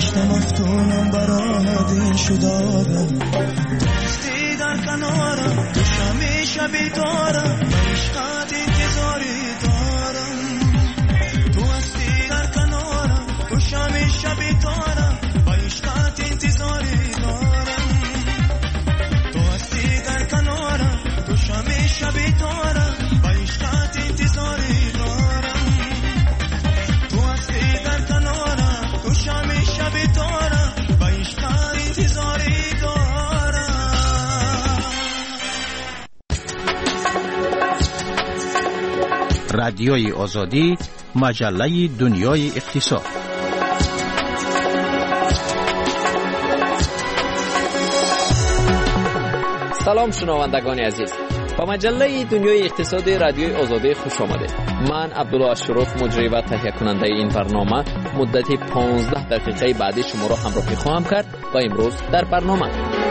گشتم مفتونم برات این شدارم دوستی در کنارم تو شمی شبی دارم عشقات انتظاری دارم تو هستی در کنارم تو شمی شبی دارم عشقات انتظاری دارم تو هستی در کنارم تو شمی شبی دارم عشقات انتظاری دارم تو هستی در کنارم تو شمی شبی دارم عشقات انتظاری دارم. رادیوی آزادی، مجله دنیای اقتصاد. سلام شنوندگان عزیز، با مجله دنیای اقتصاد رادیوی آزادی خوش آمدید. من عبدالله اشرف مجری و تهیه کننده این برنامه مدت 15 دقیقه بعدی شما را همراهی خواهم کرد و امروز در برنامه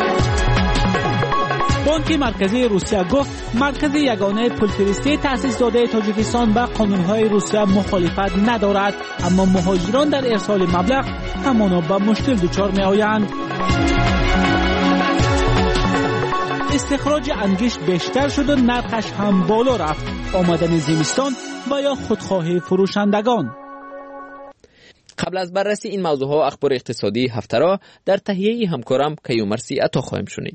بانک مرکزی روسیه گفت مرکز یگانه پولفرستی تأسیس داده تاجیکستان با قانونهای روسیه مخالفت ندارد، اما مهاجران در ارسال مبلغ همانا به مشکل دچار می آیند. استخراج انگشت بیشتر شد و نرخش هم بالا رفت. آمدن زمستان و یا خودخواهی فروشندگان. قبل از بررسی این موضوع ها اخبار اقتصادی هفته را در تهیه همکارم کیومرثی عطا خواهیم شنید.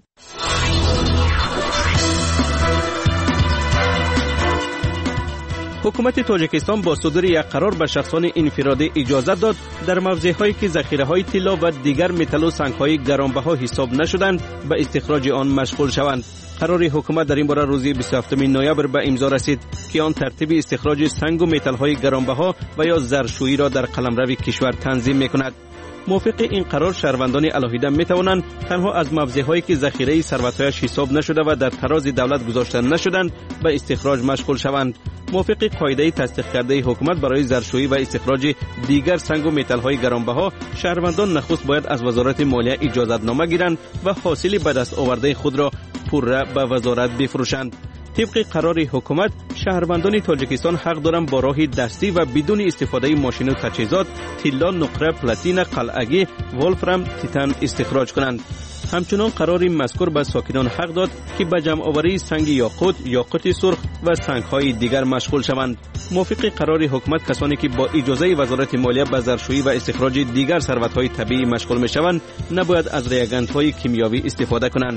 حکومت تاجیکستان با صدور یک قرار به شخصان انفرادی اجازه داد در موضع‌هایی که ذخیره‌های طلا و دیگر متل و سنگ‌های گرانبها حساب نشدند به استخراج آن مشغول شوند. قرار حکومت در این باره روز 27 نوامبر به امضا رسید که آن ترتیب استخراج سنگ و متل‌های گرانبها و یا زرشویی را در قلمرو کشور تنظیم می‌کند. موافق این قرار شهروندان علاهیده می‌توانند تنها از موضع‌هایی که ذخیره ثروت‌هایش حساب نشده و در تراز دولت گذاشته نشدند به استخراج مشغول شوند. موافق قاعده تصدیق کرده حکومت برای زرشویی و استخراج دیگر سنگ و متل‌های گرانبها، شهروندان نخست باید از وزارت مالیه اجازتنامه گیرند و حاصل به دست آورده خود را پوره به وزارت بفروشند. طبق قرار حکومت، شهروندان تاجیکستان حق دارند با راه دستی و بدون استفاده ماشین و تجهیزات طلا، نقره، پلاتین، قلعگی، ولفرام، تیتان استخراج کنند. همچنان قرار مذکور به ساکنان حق داد که به جمع آوری سنگ یاقوت، یاقوت سرخ و سنگ‌های دیگر مشغول شوند. موافق قرار حکومت کسانی که با اجازه وزارت مالیه به زرشویی و استخراج دیگر ثروت‌های طبیعی مشغول می‌شوند، نباید از ریاگنت‌های کیمیاوی استفاده کنند.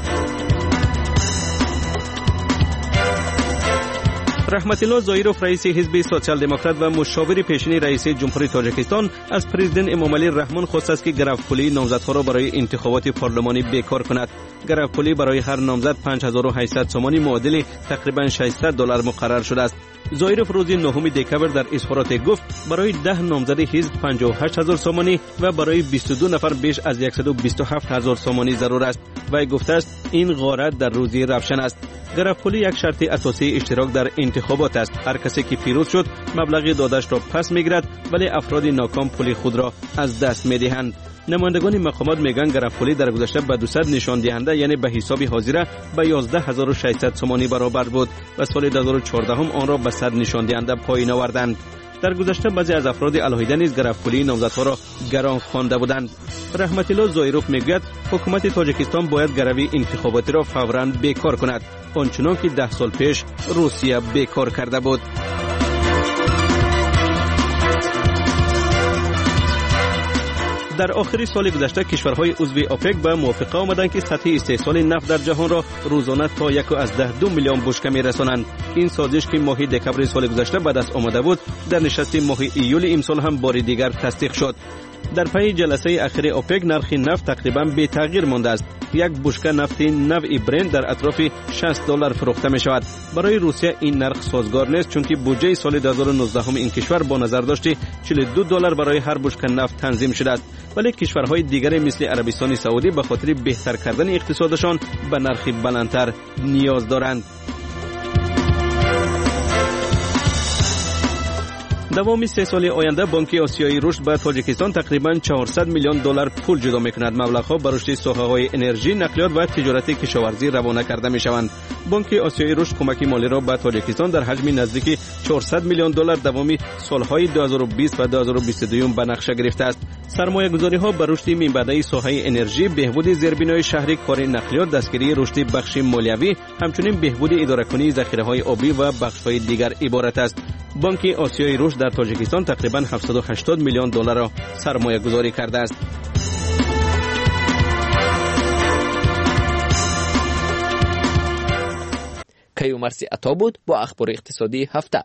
رحمت الله زایروف رئیس حزب سوسیال دموکرات و مشاور پیشین رئیس جمهوری تاجیکستان از پرزیدنت امامعلی رحمان خواست است که گرفت‌پولی نامزدها را برای انتخابات پارلمانی بیکار کند. گرفت‌پولی برای هر نامزد 5800 سومانی معادل تقریباً $600 مقرر شده است. زایروف روز 9 دکمبر در اظهارات گفت برای 10 نامزد حزب 58000 سومانی و برای 22 نفر بیش از 127000 سومانی ضرور است. وی گفته است این غارت در روزی روشن است. گرفت‌پولی یک شرط اساسی اشتراک در انتخابات است. هر کسی که پیروز شد مبلغ دادش را پس میگیرد، ولی افراد ناکام پول خود را از دست میدهند. نمایندگان مقامات میگن گرفت‌پولی در گذشته به 200 نشان دهنده یعنی به حساب حاضره به 11600 سومانی برابر بود و سال 2014 هم آن را به 100 نشان دهنده پایین آوردند. در گذشته بعضی از افراد علاهیده نیز گرفت‌پولی نامزدها را گران خوانده بودند. رحمت الله زایروف میگوید حکومت تاجیکستان باید گروی انتخاباتی را فوراً بیکار کند، آنچنان که 10 سال پیش روسیه بیکار کرده بود. در آخر سال گذشته کشورهای عضو اوپک به موافقه آمدند که سطح استحصال نفت در جهان را روزانه تا 1.2 میلیون بشکه میرسانند. این سازش که ماه دکمبر سال گذشته به دست آمده بود در نشست ماه ایول امسال هم بار دیگر تصدیق شد. در پی جلسه اخیر اوپک نرخ نفت تقریبا بی تغییر مانده است. یک بشکه نفت نوع برنت در اطراف $60 فروخته می شود. برای روسیه این نرخ سازگار نیست، چون که بودجه سال 2019 این کشور با نظر داشت $42 برای هر بشکه نفت تنظیم شده است، ولی کشورهای دیگر مثل عربستان سعودی به خاطر بهتر کردن اقتصادشان به نرخ بلندتر نیاز دارند. دوام 3 سال آینده بانک آسیایی رشد به تاجیکستان تقریباً $400 میلیون پول جدا می‌کند. مبلغ‌ها بر رشد ساحه‌های انرژی، نقلیات و تجارت کشاورزی روانه کرده می‌شوند. بانک آسیایی رشد کمک مالی را به تاجیکستان در حجم نزدیک $400 میلیون دوام سال‌های 2020 و 2022 به نقشه گرفته است. سرمایه‌گذاری‌ها به رشد منبعی ساحه انرژی، بهبود زیربنای شهری، کار نقلیات، دستگیری رشد بخش مالیوی، همچنین بهبود اداره‌کنی ذخیره‌های آبی و بخش‌های دیگر عبارت است. بانک آسیای رشد در تاجیکستان تقریباً 780 میلیون دلار را سرمایه‌گذاری کرده است. کیومرثی عطا بود با اخبار اقتصادی هفته.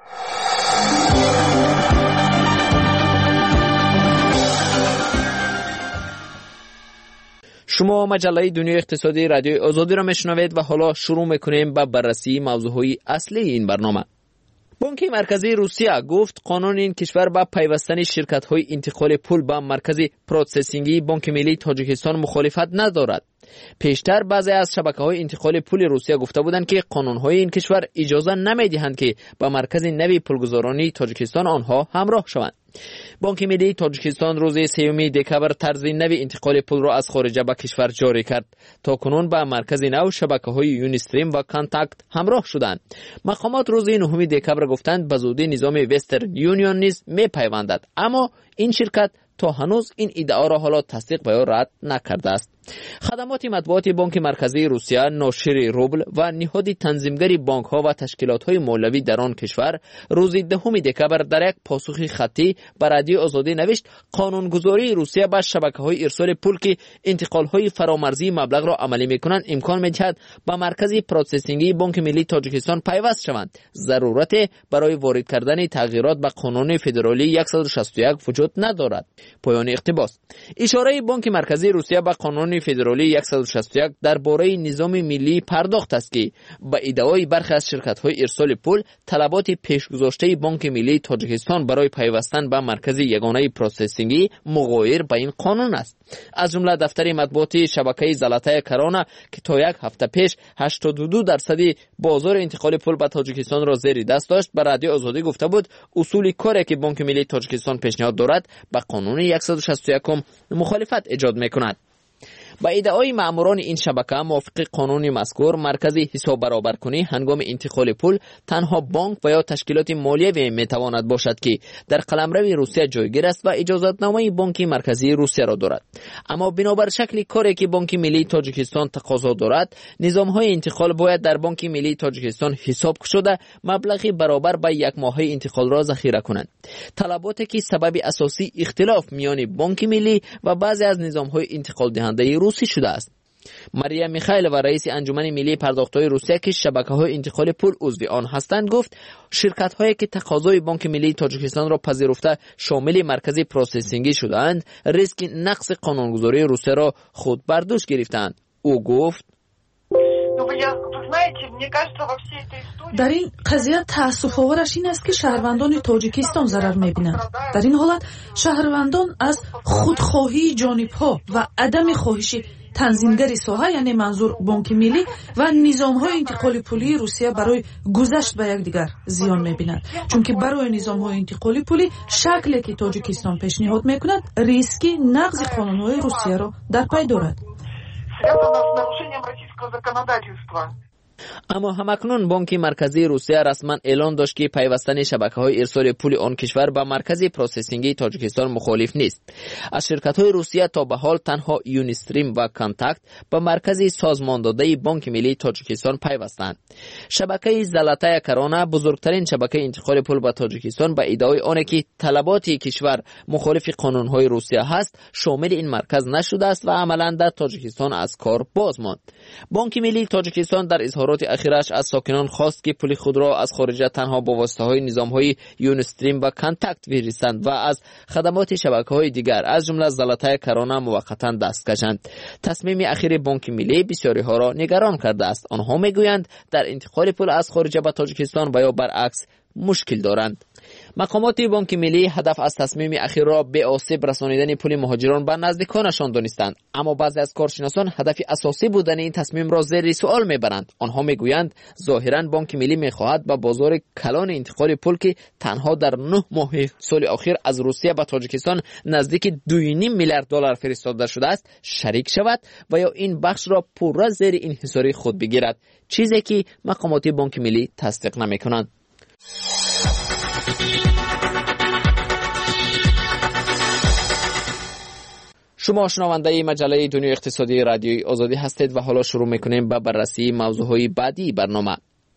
شما مجله دنیای اقتصادی رادیوی آزادی را میشنوید و حالا شروع میکنیم با بررسی موضوعهای اصلی این برنامه. بانک مرکزی روسیه گفت قانون این کشور با پیوستن شرکت‌های انتقال پول به مرکز پروسسینگی بانک ملی تاجیکستان مخالفت ندارد. پیشتر بعضی از شبکه‌های انتقال پول روسیه گفته بودند که قانون‌های این کشور اجازه نمی‌دهند که با مرکز نوی پولگزارانی تاجیکستان آنها همراه شوند. بانک ملی تاجیکستان روز 3 دکامبر طرز نوی انتقال پول را از خارج به کشور جاری کرد. تا کنون با مرکز نو شبکه‌های یونیستریم و کانتاکت همراه شدند. مقامات روز 9 دکامبر گفتند به زودی نظام وسترن یونیون نیز می‌پیوندد، اما این شرکت تا هنوز این ادعا را حالا تصدیق و یا رد نکرده است. خدمات مطبوعاتی بانک مرکزی روسیه، ناشر روبل و نهاد تنظیمگری بانک‌ها و تشکیلات‌های مولوی در آن کشور روز 10 دکامبر در یک پاسخ خطی به رادیو آزادی نوشت قانونگذاری روسیه با شبکه‌های ارسال پول که انتقال‌های فرامرزی مبلغ را عملی می‌کنند امکان می‌دهد با مرکز پروسسینگی بانک ملی تاجیکستان پیوست شوند. ضرورت برای وارد کردن تغییرات به قانون فدرالی 161 وجود ندارد. پایان اقتباس. اشاره بانک مرکزی روسیه به قانون فدرالی 161 درباره نظام ملی پرداخت است که با ادعای برخی از شرکت‌های ارسال پول طلبات پیشگذاشته بانک ملی تاجیکستان برای پیوستن به مرکز یگانه پروسسینگی مغایر با این قانون است. از جمله دفتر مطبوعاتی شبکه زلاتای کرانا که تا یک هفته پیش 82% بازار انتقال پول به تاجیکستان را زیر دست داشت، به رادیو آزادی گفته بود اصول کاری که بانک ملی تاجیکستان پیشنهاد دارد با قانون 161 مخالفت ایجاد می‌کند. با ادعای ماموران این شبکه موافق قانون مذکور مرکز حساب برابرکنی هنگام انتقال پول تنها بانک و یا تشکیلات مالیوی میتواند باشد که در قلمرو روسیه جایگیر است و اجازتنامه بانک مرکزی روسیه را دارد. اما بنابر شکل کاری که بانک ملی تاجیکستان تقاضا دارد، نظام‌های انتقال باید در بانک ملی تاجیکستان حساب شده مبلغی برابر با یک ماهه انتقال را ذخیره کنند. طلباتی که سبب اساسی اختلاف میان بانک ملی و بعضی از نظام‌های انتقال دهنده روسی شده است. ماریا میخائیلووا رئیس انجمن ملی پرداخت‌های روسیه که شبکه‌های انتقال پول عضو آن هستند گفت شرکت‌هایی که تقاضای بانک ملی تاجیکستان را پذیرفته شامل مرکز پروسسینگی شدند ریسک نقض قانونگذاری روسیه را خود بر دوش گرفتند. او گفت در این قضیه تأسف‌آورش این است که شهروندان تاجیکستان ضرر می‌بینند. در این حالت شهروندان از خودخواهی جانب‌ها و عدم خواهش تنظیمگری ساحه یعنی منظور بانک ملی و نظام‌های انتقال پولی روسیه برای گذشت به یکدیگر زیان می‌بینند، چون که برای نظام‌های انتقال پولی شکلی که تاجیکستان پیشنهاد می‌کند ریسک نقض قانون‌های روسیه را در پی دارد. اما همکنون بانک مرکزی روسیه رسما اعلان داشت که پیوستن شبکه‌های ارسال پول آن کشور به مرکز پروسسینگی تاجیکستان مخالف نیست. از شرکت‌های روسیه تا به حال تنها یونیستریم و کانتاکت به مرکز سازماندهی بانک ملی تاجیکستان پیوستند. شبکه زلاتای کرانا بزرگترین شبکه انتقال پول به تاجیکستان با ادعای آن که طلبات کشور مخالف قانون‌های روسیه هست شامل این مرکز نشده است و عملاً در تاجیکستان از کار باز ماند. بانک ملی تاجیکستان در اظهارات اخیرش از ساکنان خواست که پول خود را از خارج تنها با واسطه‌های نظام‌های یونیستریم و کانتاکت بفرستند و از خدمات شبکه‌های دیگر از جمله زلاتای کرانا موقتاً دست کشند. تصمیم اخیر بانک ملی بسیاری‌ها را نگران کرده است. آنها میگویند در انتقال پول از خارج به تاجیکستان و یا برعکس مشکل دارند. مقامات بانک ملی هدف از تصمیم اخیر را به آسیب رسانیدن پول مهاجران به نزدیکانشان دانستند، اما بعضی از کارشناسان هدف اساسی بودن این تصمیم را زیر سوال میبرند. آنها میگویند ظاهرا بانک ملی میخواهد با بازار کلان انتقال پول که تنها در 9 ماه سال اخیر از روسیه به تاجیکستان نزدیک 2.5 میلیارد دلار فرستاده شده است شریک شود و یا این بخش را پورا زیر انحصاری خود بگیرد، چیزی که مقامات بانک ملی تصدیق نمیکنند. شما شنونده مجله دنیای اقتصادی رادیوی آزادی هستید و حالا شروع میکنیم به بررسی موضوعهای بعدی برنامه.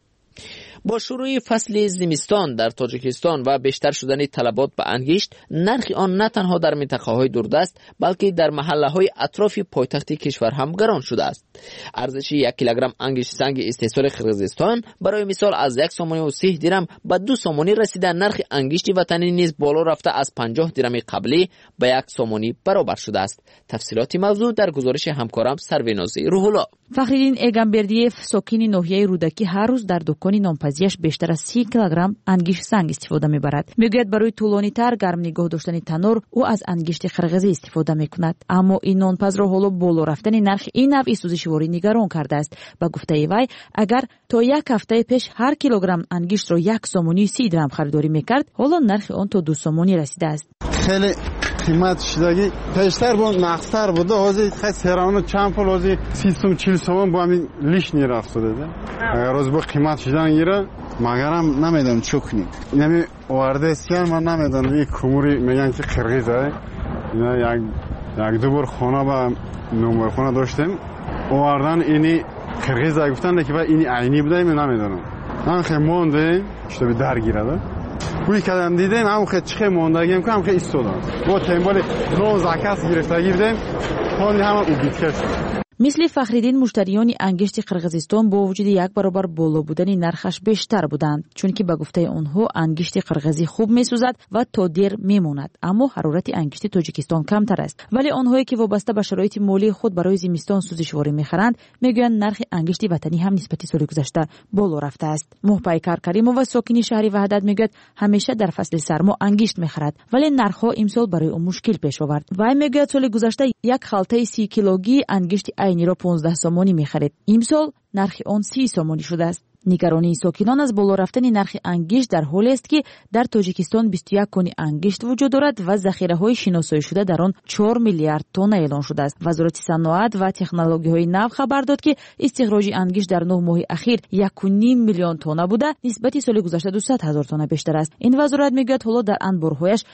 با شروع فصل زمستان در تاجیکستان و بیشتر شدن طلبات به انگشت، نرخ آن نه تنها در منطقه‌های دوردست بلکه در محله‌های اطراف پایتخت کشور هم گران شده است. ارزش 1 کیلوگرم انگشت سنگ استحصال قرقیزستان برای مثال از 1 سومانی و 30 درم به 2 سومانی رسیده، نرخ انگشت وطنی نیز بالا رفته از 50 درم قبلی به 1 سومانی برابر شده است. تفصیلات موضوع در گزارش همکارم سرویناز روح‌الله. فخرالدین ایگامبردیف ساکن ناحیه رودکی هر روز در دکان نانپزیش بیشتر از 30 کیلوگرم انگشت سنگ استفاده می‌برد. میگوید برای طولانی‌تر گرم نگاه داشتن تنور او از انگشت قرقیزی استفاده می‌کند. اما این نانپز را حالا بالا رفتن نرخ این نوع سوزشواری نگران کرده است. با گفته وی اگر تا 1 هفته پیش هر کیلوگرم انگشت را 1 سومانی 30 درم خریداری می‌کرد، حالا نرخ آن تا 2 سومانی رسیده است. خیلی قیمت شدگی پیشتر بود، نقصتر بود. حاضر خیلی سرانو چند پول حاضر 30 40 سوم با همین لیش نیرفت ده. اگر روز با قیمت شدن گیره مگرم نمیدونم چو کنیم. یعنی وارده سیان من نمیدونم این کوموری میگن که قرقیزه. اینا یک دو بار خانه با نمبر خانه داشتیم. واردن اینی قرقیزه گفتن که با اینی عینی بوده من نمیدونم. من خیلی مونده شده به درگیره. بوی کردم دیدیم هم خیلی چخه موندگیم که هم خیلی ایستادم با تنبال نو زکست گرفتگی بدیم خواندی همه او بیتکر شد. مثل فخرالدین مشتریان انگشت قرقیزستان با وجود 1 برابر بالا بودن نرخش بیشتر بودند، چون که به گفته آنها انگشت قرقیزی خوب میسوزد و تا دیر میماند، اما حرارت انگشت تاجیکستان کمتر است. ولی آنهایی که وابسته به شرایط مالی خود برای زمستان سوزشواری میخرند میگویند نرخ انگشت وطنی هم نسبت سال گذشته بالا رفته است. محپیکر کریمووا ساکن شهر وحدت میگوید همیشه در فصل سرما انگشت میخرد، ولی نرخها امسال برای او مشکل پیش آورد. وی میگوید سال گذشته 1 خالطه 30 کیلوگی انگشت عینی را 15 سومانی می‌خرید. امسال نرخ آن 30 سومانی شده است. نگرانی ساکنان از بالا رفتن نرخ انگشت در حالی است که در تاجیکستان 21 کن انگشت وجود دارد و ذخیره‌های شناسایی شده در آن 4 میلیارد تن اعلان شده است. وزارت صنعت و تکنولوژی‌های نو خبر داد که استخراج انگشت در 9 ماه اخیر 1.5 میلیون تن بوده، نسبت سال گذشته 200,000 تن بیشتر است. این وزارت میگوید حالا در انبارهایش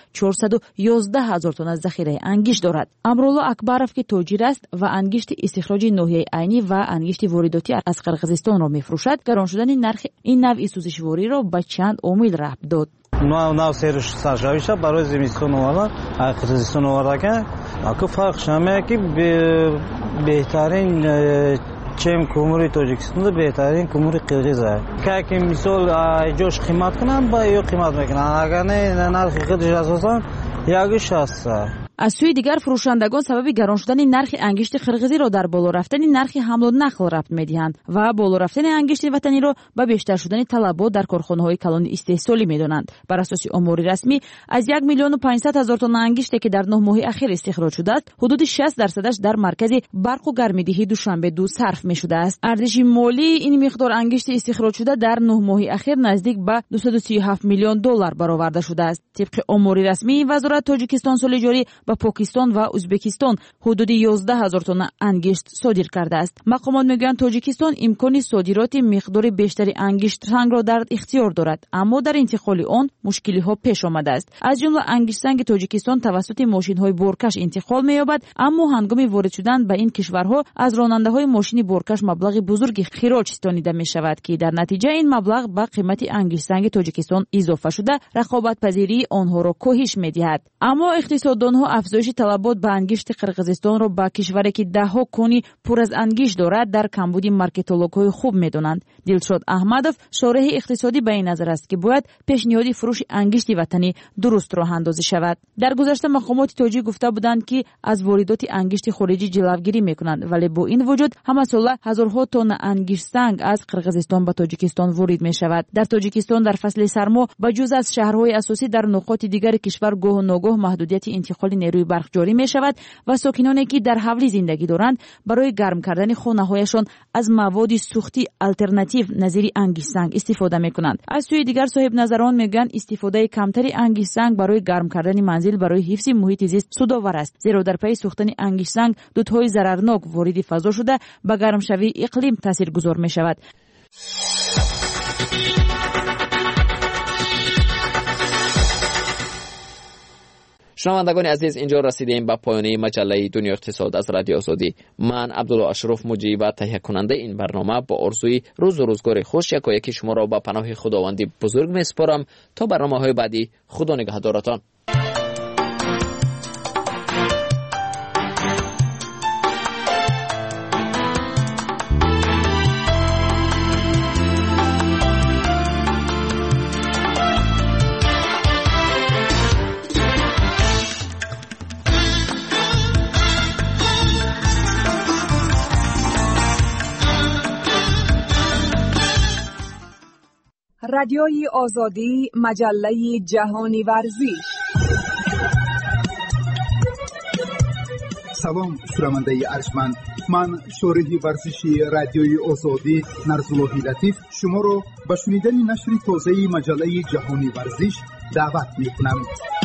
411,000 تن ذخیره انگشت دارد. امرالله اکبرов که تاجر است و انگشت استخراج ناحیه عینی و انگشت وارداتی از قرقیزستان را می‌فروشد، گران شدن نرخ این نوع سوزشواری را به چند عامل ربط داد. نو سرش سرجاویش برای زمستان اومد قرقیزستان آورده که فرقش همه که بهترین چم کوموری تاجیکستان بهترین کوموری قرقیزه که مثال جوش قیمت کنن با یو قیمت میکنن، اگر نه نرخ خودش اساسا یکیش هست. از سوی دیگر فروشندگان سبب گران شدن نرخ انگشت قرقیزی را در بالا رفتن نرخ حمل و نقل ربط می‌دهند و بالا رفتن انگشت وطنی را به بیشتر شدن طلبات در کارخانه‌های کلان استحصالی می‌دانند. بر اساس آمار رسمی از 1,500,000 تن انگشتی که در 9 ماه اخیر استخراج شده است، حدود 60% در مرکز برق و گرم‌دهی دوشنبه 2 صرف می‌شده است. ارزش مالی این مقدار انگشت استخراج شده در 9 ماه اخیر نزدیک به 237 میلیون دلار برآورده شده است. طبق آمار رسمی وزارت تاجیکستان سال جاری با پاکستان و ازبکستان حدود 11,000 تن انگشت صادر کرده است. مقامات میگویند تاجیکستان امکان صادرات مقدار بیشتری انگشت سنگ را در اختیار دارد، اما در انتقال آن مشکلی ها پیش آمده است. از جمله انگشت سنگ تاجیکستان توسط ماشین های بارکش انتقال می‌یابد، اما هنگام وارد شدن به این کشورها از راننده های ماشین بارکش مبلغ بزرگی خراج ستانیده می شود که در نتیجه این مبلغ به قیمت انگشت سنگ تاجیکستان اضافه شده رقابت پذیری آنها را کاهش می‌دهد. اما اقتصاددانها افزایش طلبات به انگشت قرقیزستان را با کشوری که ده‌ها کنی پر از انگشت دارد در کمبود مارکتولوگ‌های خوب می‌دانند. دلشاد احمدов شارح اقتصادی به این نظر است که باید پیشنهاد فروش انگشت وطنی درست راه اندازی شود. در گذشته مقامات تاجیک گفته بودند که از واردات انگشت خارجی جلوگیری می‌کنند، ولی با این وجود همه ساله هزارها تن انگشت سنگ از قرقیزستان به تاجیکستان وارد می‌شود. در تاجیکستان در فصل سرما به جز از شهرهای اساسی در نقاط دیگر کشور گاه و ناگاه محدودیت انتقال نیروی برق جاری می شود و ساکنانی که در حولی زندگی دارند برای گرم کردن خانه‌هایشان از مواد سوختی آلترناتیو نظیر انگشت سنگ استفاده می کنند. از سوی دیگر صاحب نظران میگویند استفاده کمتری انگشت سنگ برای گرم کردن منزل برای حفظ محیط زیست سودآور است، زیرا در پی سوختن انگشت سنگ دودهای ضررناک وارد فضا شده به گرمشوی اقلیم تاثیرگذار می شود. شنوندگان عزیز، اینجا رسیدیم به پایان مجله دنیا اقتصاد از رادیو آزادی. من عبدالله اشرف مجری و تهیه کننده این برنامه با آرزوی روز و روزگار خوش یکایک شما را به پناه خداوندی بزرگ میسپارم. تا برنامه‌های بعدی، خدا نگهدارتان. رادیوی آزادی، مجله جهانی ورزش. سلام شنونده ارجمند، من شارح ورزشی رادیوی آزادی نرزالله لطیف شما را به شنیدن نشر تازه مجله جهانی ورزش دعوت می‌کنم.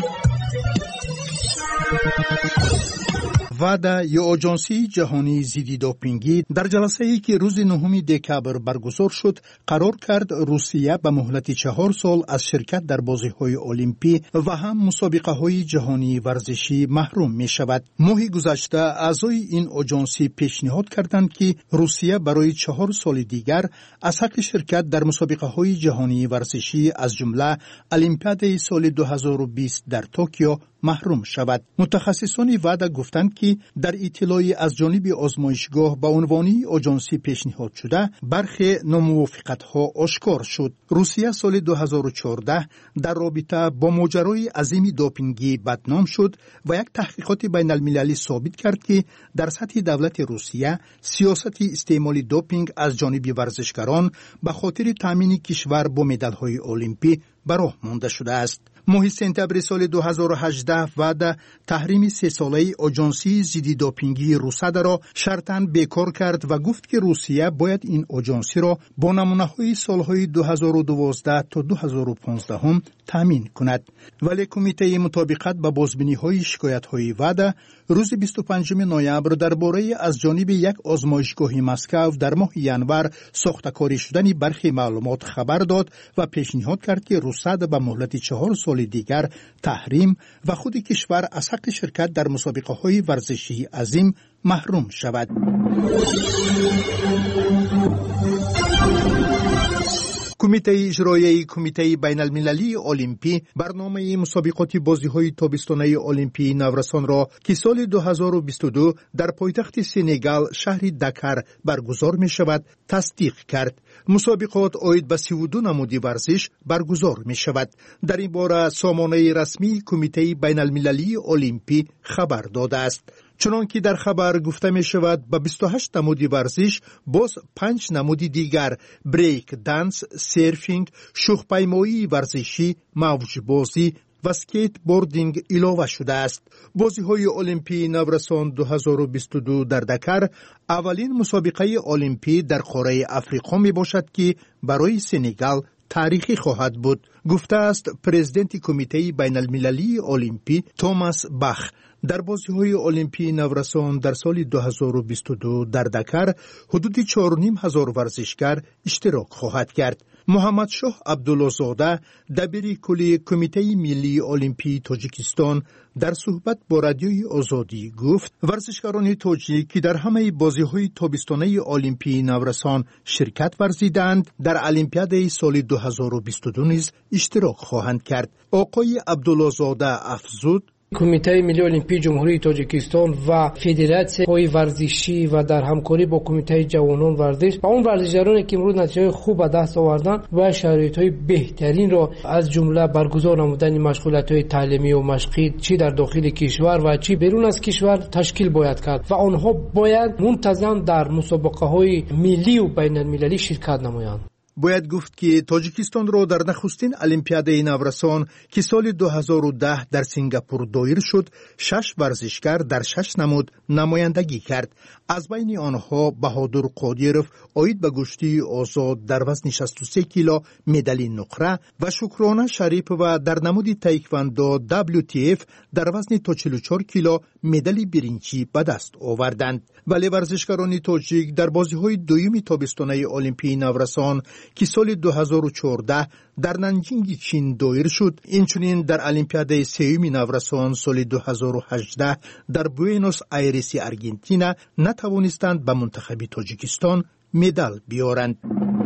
WADA یا آژانسی جهانی ضد دوپینگی در جلسه‌ای که روز 9 دکبر برگزار شد قرار کرد روسیه به مهلت 4 سال از شرکت در بازی‌های المپی و هم مسابقه‌های جهانی ورزشی محروم می‌شود. ماه گذشته اعضای این آژانسی پیشنهاد کردند که روسیه برای 4 سال دیگر از حق شرکت در مسابقه‌های جهانی ورزشی از جمله المپیاد سال 2020 در توکیو محروم شود. متخصصان WADA گفتند که در اطلاعی از جانب آزمایشگاه به عنوان آژانسی پیشنهاد شده برخی ناموافقت‌ها آشکار شد. روسیه سال 2014 در رابطه با ماجرای عظیم دوپینگی بدنام شد و یک تحقیقات بین المللی ثابت کرد که در سطح دولت روسیه سیاست استعمال دوپینگ از جانب ورزشکاران به خاطر تامین کشور با مدال‌های المپی به راه مانده شده است. ماه سپتامبر سال 2018 WADA تحریم 3 ساله آژانسی ضد دوپینگی روسیه را شرطاً بیکار کرد و گفت که روسیه باید این آژانسی را با نمونه‌های سالهای 2012 تا 2015 هم تامین کند. ولی کمیته مطابقت با بازبینی‌های شکایت‌های WADA روز 25 نوامبر درباره از جانب یک آزمایشگاه مسکو در ماه ینور ساخته‌کاری شدن برخی معلومات خبر داد و پیشنهاد کرد که روسیه به مهلت 4 سال دیگر تحریم و خود کشور از حق شرکت در مسابقه‌های ورزشی عظیم محروم شود. کمیته اجرایی کمیته بین المللی المپی برنامه مسابقات بازی‌های تابستانه المپی نورسان را که سال 2022 در پایتخت سنگال شهر دکر برگزار می شود تصدیق کرد. مسابقات عاید به 32 نمود ورزش برگزار می شود. در این باره سامانه رسمی کمیته بین المللی المپی خبر داده است. چنانکه در خبر گفته می شود به 28 نمود ورزش باز 5 نمود دیگر بریک دنس، سرفینگ، شوخ‌پیمایی ورزشی، موج بازی و سکیت بوردینگ اضافه شده است. بازی‌های المپی نورسان 2022 در دکر اولین مسابقه المپی در قاره افریقا می باشد که برای سنگال تاریخی خواهد بود، گفته است پرزیدنت کمیته بین المللی المپی توماس باخ. در بازی‌های المپی نورسان در سال 2022 در دکر حدود 4,500 ورزشکار اشتراک خواهد کرد. محمد شاه عبدالله‌زاده دبیر کلی کمیته ملی المپی تاجیکستان در صحبت با رادیوی آزادی گفت ورزشکاران تاجیک که در همه بازی‌های تابستانه المپی نورسان شرکت ورزیدند در المپیاد سال 2022 نیز اشتراک خواهند کرد. آقای عبدالله‌زاده افزود کمیته ملی المپی جمهوری تاجیکستان و فدراسیون ورزشی و در همکاری با کمیته جوانان ورزش و اون ورزشکارانی که امروز نتیجه خوب به دست آوردن و شرایط‌های بهترین را از جمله برگزار نمودن مشغولیت‌های تعلیمی و مشقی چی در داخل کشور و چی بیرون از کشور تشکیل باید کرد و آنها باید منتظم در مسابقه‌های ملی و بین‌المللی شرکت نمایند. باید گفت که تاجیکستان را در نخستین المپیاد نورسان که سال 2010 در سنگاپور دایر شد 6 ورزشکار در 6 نمود نمایندگی کرد. از بین آنها بهادر قادیروف عاید به گشتی آزاد در وزن 63 کیلو مدال نقره و شکرانه شریف و در نمود تایکواندو WTF در وزن تا 44 کیلو مدال برنجی به دست آوردند. ولی ورزشکاران تاجیک در بازی‌های دوم تابستانه المپیک نورسان که سال 2014 در نانجینگ چین دایر شد، اینچنین در المپیاد سوم نورسان سال 2018 در بوئنوس آیرس آرژانتین نتوانستند به منتخب تاجیکستان مدال بیارند.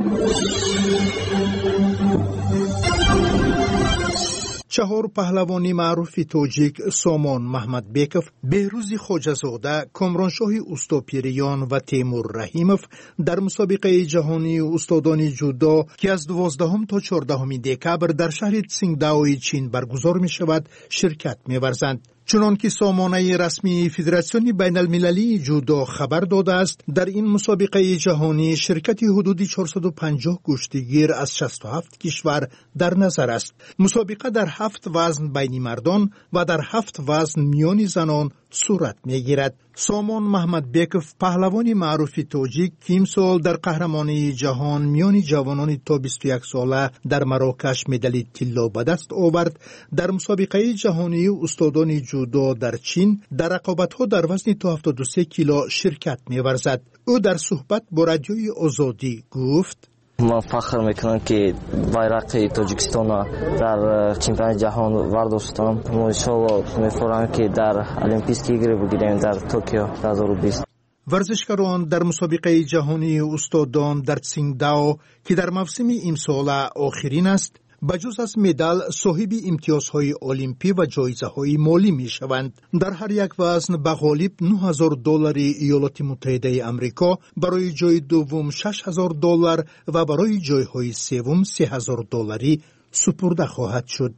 چهار پهلوانی معروف تاجیک سامان محمدبکov، بهروز خواجه‌زاده، کامرانشاه استاپیریان و تیمور رحیمov در مسابقه جهانی استادان جودو که از 12 تا 14 دکبر در شهر تسینگداو چین برگزار می شود شرکت می ورزند. چنانکه سامانه رسمی فدراسیون بین المللی جودو خبر داده است، در این مسابقه جهانی شرکت حدود 450 کشتیگیر از 67 کشور در نظر است. مسابقه در 7 وزن بین مردان و در 7 وزن میان زنان صورت میگیرد. سامان محمدبکov، پهلوان معروف تاجیک که امسال در قهرمانی جهان میان جوانان تا 21 ساله در مراکش مدال طلا به دست آورد، در مسابقه جهانی استادان جودو در چین در رقابت‌ها در وزن تا 73 کیلو شرکت می‌ورزد. او در صحبت با رادیوی آزادی گفت: من فخر میکنم که بایرق تاجیکستان در چمپیونات جهان ورداشتم. ما انشالله می‌فرماییم که در المپیک ایگر بگیریم در توکیو 2020. ورزشکاران در مسابقه جهانی استادان در تسینگداو که در موسم امسال آخرین است، بجز از مدال صاحب امتیازهای المپی و جایزه‌های مالی می‌شوند. در هر یک وزن به غالب $9,000 ایالات متحده آمریکا، برای جای دوم $6,000 و برای جایهای سوم $3,000 سپرده خواهد شد.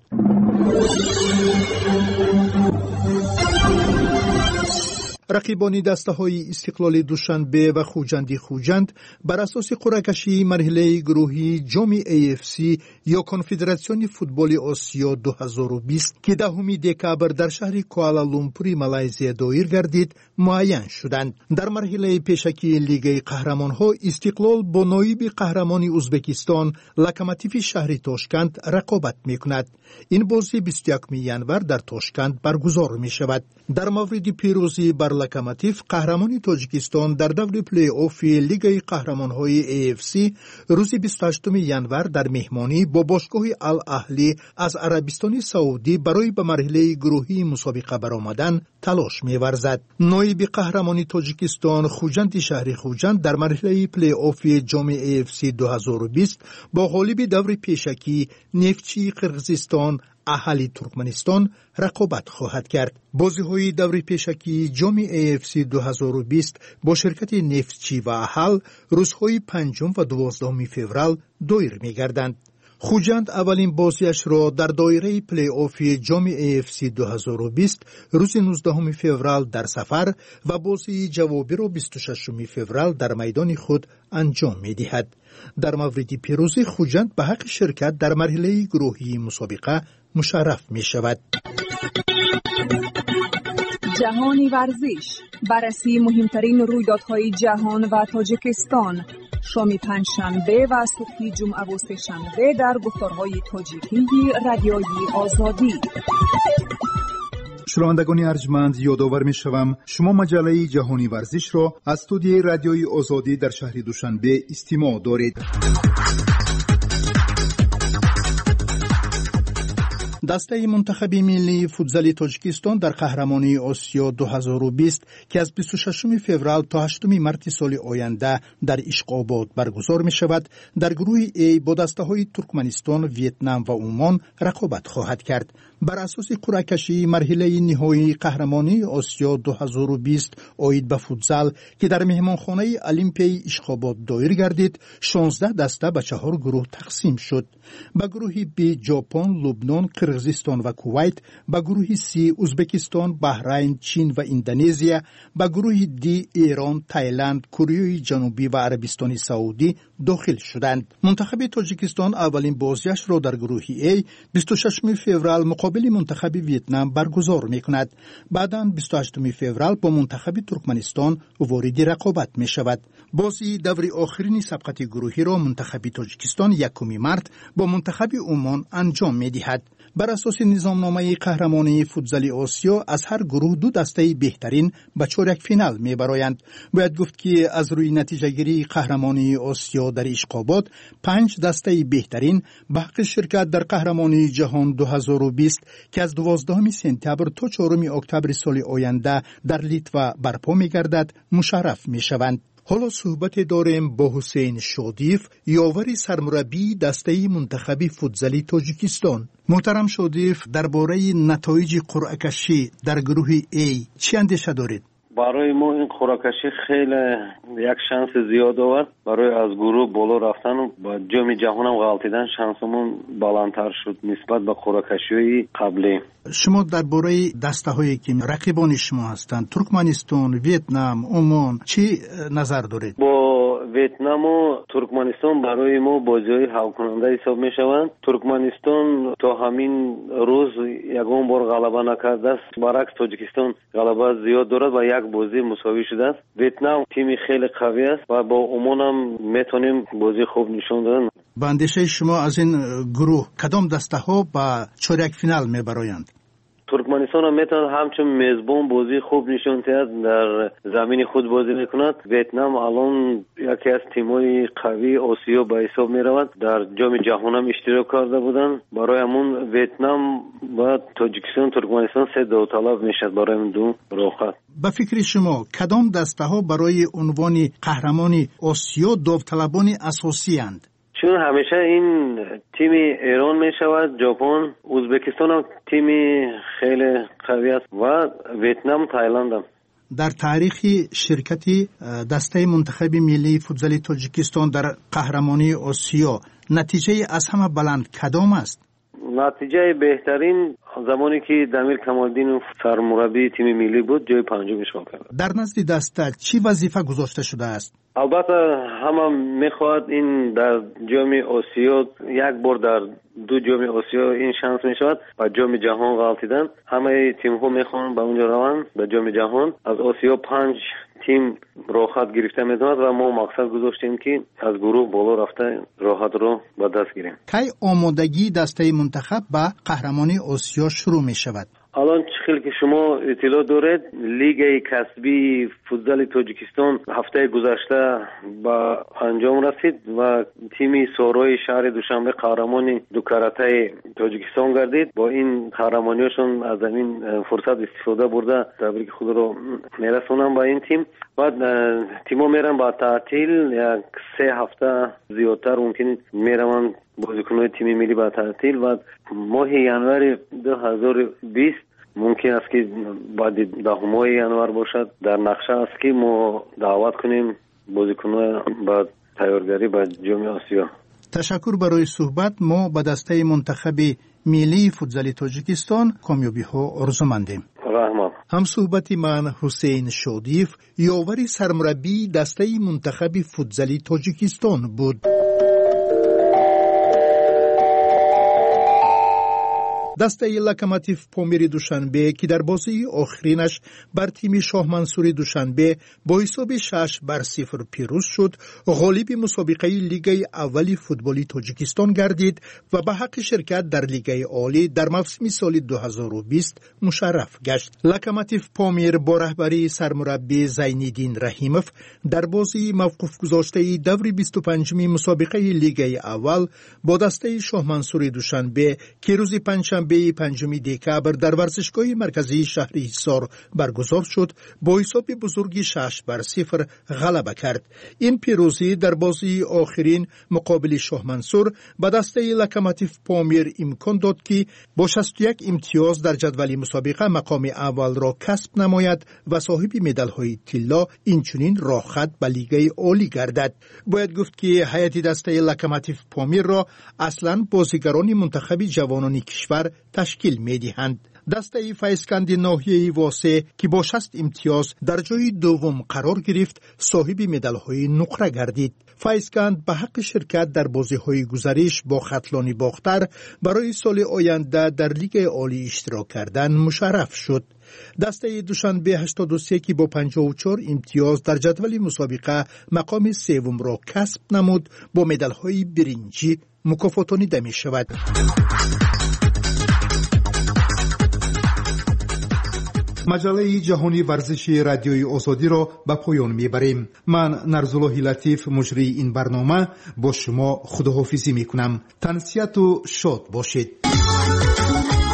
رقیبان دسته‌های استقلال دوشنبه و خوجند بر اساس قرعه کشی مرحله گروهی جام AFC یا کنفدراسیون فوتبال آسیا 2020 که 10 دکبر در شهر کوالالامپور مالایزیا دایر گردید معین شدند. در مرحله پیشکی لیگ قهرمان‌ها استقلال با نایب قهرمان ازبکستان لوکوموتیو شهر تاشکند رقابت می‌کند. این بازی 21 ینور در تاشکند برگزار می‌شود. در مورد پیروزی بر لوکوموتیو قهرمان تاجیکستان در دور پلی آف لیگ قهرمان‌های AFC روز 28 ینور در مهمانی با باشگاه الاهلی از عربستان سعودی برای به مرحله گروهی مسابقه برآمدن تلاش می‌ورزد. نایب قهرمان تاجیکستان خوجند شهر خوجند در مرحله پلی آف جام AFC 2020 با غالب دور پیشکی نفتچی قرقیزستان اهلی ترکمنستان رقابت خواهد کرد. بازی‌های دور پیشکی جام AFC 2020 با شرکت نفتچی و اهل روزهای 5 و 12 فوریه دایر می‌گردند. خوجند اولین بازیش را در دایره پلی آف جام AFC 2020 روز 19 فوریه در سفر و بازی جوابی را 26 فوریه در میدان خود انجام می‌دهد. در مورد پیروزی خوجند به حق شرکت در مرحله گروهی مسابقه مشرف می‌شود. جهانی ورزش، بررسی مهمترین رویدادهای جهان و تاجیکستان، شام پنجشنبه و صبح جمعه و سه‌شنبه در گفتارهای تاجیکی رادیوی آزادی. شنوندگان ارجمند، یادآور می‌شوم شما مجله جهانی ورزش را از استودیوی رادیوی آزادی در شهر دوشنبه استماع دارید. دسته منتخب ملی فوتزال تاجیکستان در قهرمانی آسیا 2020 که از 26 فوریه تا 8 مارس سال آینده در اشقاباد برگزار می شود، در گروه A با دسته های ترکمنستان، ویتنام و عمان رقابت خواهد کرد. بر اساس قرعه کشی مرحله نهایی قهرمانی آسیا 2020 آید به فوتزال که در مهمانخانه المپی اشقاباد دایر گردید، 16 دسته به 4 گروه تقسیم شد. به گروه B ژاپن، لبنان، قرقیزستان و کویت، به گروه C ازبکستان، بحرین، چین و اندونزیا، به گروه D ایران، تایلند، کره جنوبی و عربستان سعودی داخل شدند. منتخب تاجیکستان اولین بازیش را در گروه A 26 فوریه مقابل مقابل منتخب ویتنام برگزار می‌کند. بعداً 28 فوریه با منتخب ترکمنستان وارد رقابت می‌شود. بازی دور آخرین سبقت گروهی را منتخب تاجیکستان 1 مارس با منتخب عمان انجام می‌دهد. بر اساس نظامنامه قهرمانی فوتزال آسیا از هر گروه 2 دسته بهترین به چهارک فینال می‌برایند. باید گفت که از روی نتیجه گیری قهرمانی آسیا در اشقابات 5 دسته بهترین به حق شرکت در قهرمانی جهان 2020 که از 12 سپتامبر تا 4 اکتبر سال آینده در لیتوا برپا می‌گردد مشرف می‌شوند. حالا صحبت داریم با حسین شادیف، یاور سرمربی دسته منتخب فوتزالی تاجیکستان. محترم شادیف، درباره نتایج قرعه کشی در گروه A چی اندیشه دارید؟ برای ما این قرعه کشی خیلی یک شانس زیاد آورد. برای از گروه بالا رفتن و با جام جهان هم غلطیدن شانسمون بالاتر شد نسبت به قرعه کشی قبلی. شما درباره دسته هایی که رقیبان شما هستند، ترکمنستان، ویتنام، عمان، چی نظر دارید؟ با ویتنام و ترکمنستان برای ما بازی‌های حل کننده حساب می‌شوند. ترکمنستان تا همین روز یگان بار غلبه نکرده است. برعکس تاجیکستان غلبه زیاد دارد و یک بازی مساوی شده است. ویتنام تیمی خیلی قوی است و با عمان هم میتونیم بازی خوب نشون دادن. با اندیشه شما از این گروه کدام دسته ها به چهارک فینال میبرایند؟ ترکمنستان هم میتواند همچون میزبان بازی خوب نشون دهد، در زمین خود بازی میکند. ویتنام الان یکی از تیم‌های قوی آسیا به حساب میرود، در جام جهان هم اشتراک کرده بودند. برای همون ویتنام و تاجیکستان ترکمنستان 3 داوطلب میشد برای این دو رقابت. به فکر شما کدام دسته ها برای عنوان قهرمان آسیا داوطلبان اساسی اند؟ چون همیشه این تیم ایران می شود، ژاپن، ازبکستان هم تیم خیلی قوی است و ویتنام، تایلند هم. در تاریخ شرکت دسته منتخب ملی فوتزال تاجیکستان در قهرمانی آسیا نتیجه از همه بلند کدام است؟ نتیجه بهترین زمانی که دمیر کمالدین سرمربی تیم ملی بود جای 5 اشغال کرد. در نزد دسته چی وظیفه گذاشته شده است؟ البته همه میخواد این در جام آسیا یک بار در 2 جام آسیا این شانس میشود و جام جهان غلطیدن. همه تیم ها میخوان به اونجا روند به جام جهان. از آسیا 5 تیم راحت گرفته میتواند و ما مقصد گذاشتیم که از گروه بالا رفته راحت رو به دست گیریم. کی آمادگی دسته منتخب به قهرمانی آسیا شروع می شود؟ الان چخیل که شما اطلاع دارید لیگ کسبی فوتزال تاجیکستان هفته گذشته به انجام رسید و تیم سوروی شهر دوشنبه قهرمان دو کرته تاجیکستان گردید. با این قهرمانیشون از این فرصت استفاده برده تبریک خود رو میرسونم با این تیم. بعد تیم‌ها میرن با تعطیل یک 3 هفته زیادتر ممکن میرن بازیکن‌های تیم ملی با تعطیل و ماه ینوار 2020 ممکن است که بعد 10 ینوار باشد. در نقشه است که ما دعوت کنیم بازیکن‌ها با تیارگری با جام آسیا. تشکر برای صحبت. ما به دسته منتخب ملی فوتزال تاجیکستان کامیابی ها آرزومندیم. رحمت. هم صحبت من حسین شادیف، یاور سرمربی دسته منتخب فوتزال تاجیکستان بود. دسته لوکوموتیو پامیر دوشنبه که در بازی آخرینش بر تیم شاه منصور دوشنبه با حساب 6-0 پیروز شد، غالب مسابقه لیگ اول فوتبالی تاجیکستان گردید و به حق شرکت در لیگ عالی در موسم سال 2020 مشرف گشت. لوکوموتیو پامیر با رهبری سرمربی زینالدین رحیموف در بازی موقوف گذاشته دور 25 مسابقه لیگ اول با دسته شاه منصور دوشنبه که روز پنجشنبه 5 دکبر در ورزشگاه مرکزی شهر حصار برگزار شد با حساب بزرگی 6-0 غلبه کرد. این پیروزی در بازی آخرین مقابل شاه منصور به دسته لوکوموتیو پامیر امکان داد که با 61 امتیاز در جدول مسابقه مقام اول را کسب نماید و صاحب مدال‌های طلا اینچنین راه خط به لیگ عالی گردد. باید گفت که هیئت دسته لوکوموتیو پامیر را اصلاً بازیگران منتخب جوانان کشور تشکیل می‌دهند. دسته فایسکند ناحیه واسه که با 60 امتیاز در جای دوم قرار گرفت صاحب مدال‌های نقره گردید. فایسکند به حق شرکت در بازی‌های گزارش با خطلانی باختر برای سال آینده در لیگ عالی اشتراک کردن مشرف شد. دسته دوشنبه 83 که با 54 امتیاز در جدول مسابقه مقام سوم را کسب نمود با مدال‌های برنجی مکافاتانیده می شود. مجله جهانی ورزشی رادیوی آزادی را به پایان میبریم. من نرزالله لطیف مجری این برنامه با شما خداحافظی میکنم. تنسیت و شاد باشید.